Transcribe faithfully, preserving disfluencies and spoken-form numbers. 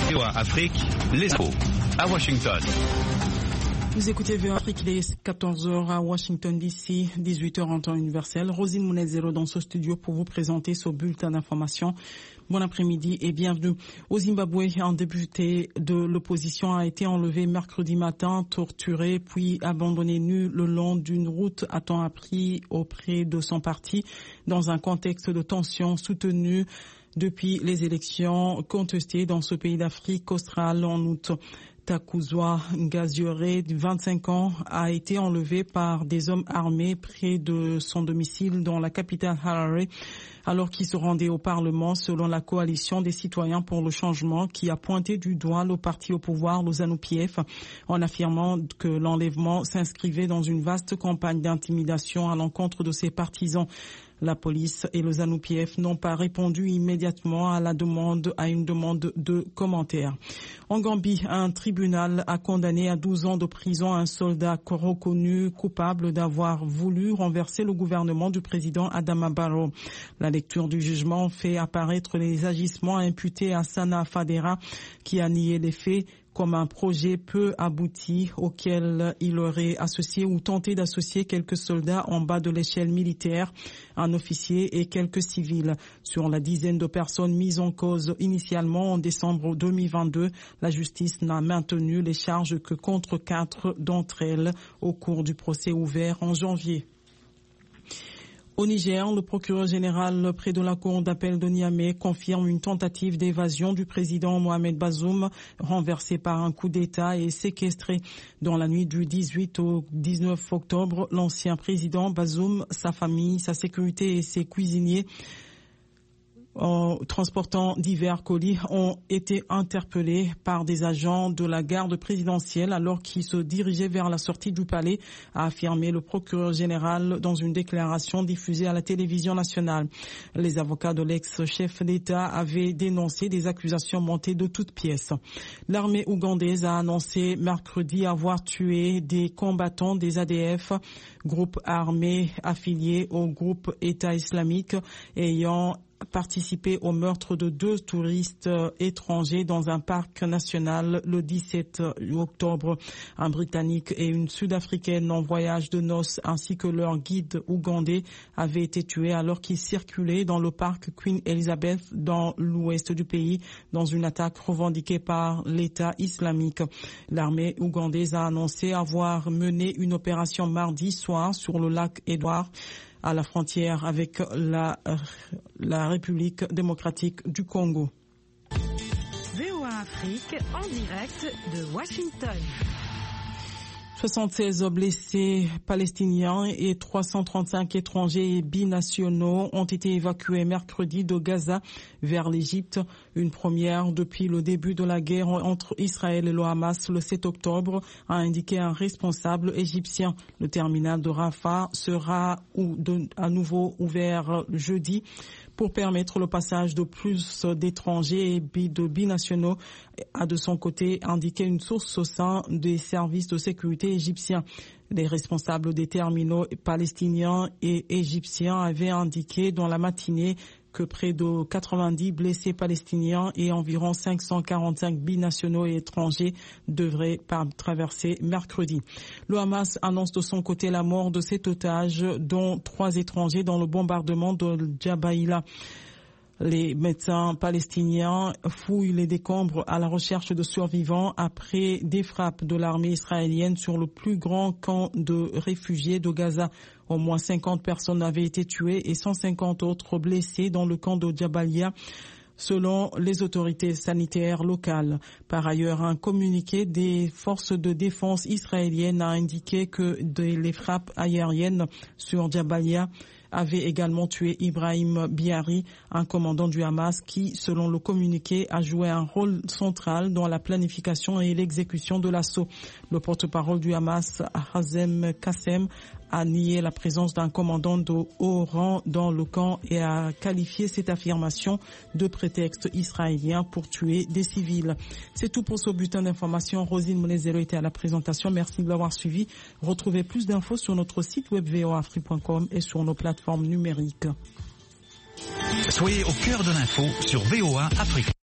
V O A Afrique, les infos à Washington. Vous écoutez V O A Afrique, il est quatorze heures à Washington D C, dix-huit heures en temps universel. Rosine Mounezero dans ce studio pour vous présenter ce bulletin d'information. Bon après-midi et bienvenue. Au Zimbabwe, un député de l'opposition a été enlevé mercredi matin, torturé, puis abandonné nu le long d'une route à temps appris auprès de son parti dans un contexte de tension soutenue depuis les élections contestées dans ce pays d'Afrique australe en août. Takuzwa Ngaziore, de vingt-cinq ans, a été enlevé par des hommes armés près de son domicile dans la capitale Harare, alors qu'il se rendait au Parlement selon la coalition des citoyens pour le changement qui a pointé du doigt le parti au pouvoir, le ZANU-P F, en affirmant que l'enlèvement s'inscrivait dans une vaste campagne d'intimidation à l'encontre de ses partisans. La police et le ZANU-P F n'ont pas répondu immédiatement à la demande, à une demande de commentaires. En Gambie, un tribunal a condamné à douze ans de prison un soldat reconnu coupable d'avoir voulu renverser le gouvernement du président Adama Barrow. La lecture du jugement fait apparaître les agissements imputés à Sana Fadera, qui a nié les faits, comme un projet peu abouti auquel il aurait associé ou tenté d'associer quelques soldats en bas de l'échelle militaire, un officier et quelques civils. Sur la dizaine de personnes mises en cause initialement en décembre deux mille vingt-deux, la justice n'a maintenu les charges que contre quatre d'entre elles au cours du procès ouvert en janvier. Au Niger, le procureur général près de la cour d'appel de Niamey confirme une tentative d'évasion du président Mohamed Bazoum, renversé par un coup d'État et séquestré. Dans la nuit du dix-huit au dix-neuf octobre, l'ancien président Bazoum, sa famille, sa sécurité et ses cuisiniers, en transportant divers colis, ont été interpellés par des agents de la garde présidentielle alors qu'ils se dirigeaient vers la sortie du palais, a affirmé le procureur général dans une déclaration diffusée à la télévision nationale. Les avocats de l'ex-chef d'État avaient dénoncé des accusations montées de toutes pièces. L'armée ougandaise a annoncé mercredi avoir tué des combattants des A D F, groupe armé affilié au groupe État islamique, ayant participé au meurtre de deux touristes étrangers dans un parc national le dix-sept octobre. Un Britannique et une Sud-Africaine en voyage de noces ainsi que leur guide ougandais avaient été tués alors qu'ils circulaient dans le parc Queen Elizabeth dans l'ouest du pays dans une attaque revendiquée par l'État islamique. L'armée ougandaise a annoncé avoir mené une opération mardi soir sur le lac Édouard, à la frontière avec la, la République démocratique du Congo. V O A Afrique en direct de Washington. soixante-seize blessés palestiniens et trois cent trente-cinq étrangers et binationaux ont été évacués mercredi de Gaza vers l'Égypte, une première depuis le début de la guerre entre Israël et le Hamas le sept octobre, a indiqué un responsable égyptien. Le terminal de Rafah sera ou de, à nouveau ouvert jeudi pour permettre le passage de plus d'étrangers et de binationaux, a de son côté indiqué une source au sein des services de sécurité égyptiens. Les responsables des terminaux palestiniens et égyptiens avaient indiqué dans la matinée que près de quatre-vingt-dix blessés palestiniens et environ cinq cent quarante-cinq binationaux et étrangers devraient traverser mercredi. Le Hamas annonce de son côté la mort de sept otages, dont trois étrangers dans le bombardement de Jabaïla. Les médecins palestiniens fouillent les décombres à la recherche de survivants après des frappes de l'armée israélienne sur le plus grand camp de réfugiés de Gaza. Au moins cinquante personnes avaient été tuées et cent cinquante autres blessées dans le camp de Jabalia, selon les autorités sanitaires locales. Par ailleurs, un communiqué des forces de défense israéliennes a indiqué que les frappes aériennes sur Jabalia avait également tué Ibrahim Biari, un commandant du Hamas qui, selon le communiqué, a joué un rôle central dans la planification et l'exécution de l'assaut. Le porte-parole du Hamas, Hazem Kassem, a nié la présence d'un commandant de haut rang dans le camp et a qualifié cette affirmation de prétexte israélien pour tuer des civils. C'est tout pour ce bulletin d'information. Rosine Mounezero était à la présentation. Merci de l'avoir suivi. Retrouvez plus d'infos sur notre site web v o a afrique point com et sur nos plateformes numériques. Soyez au cœur de l'info sur V O A Afrique.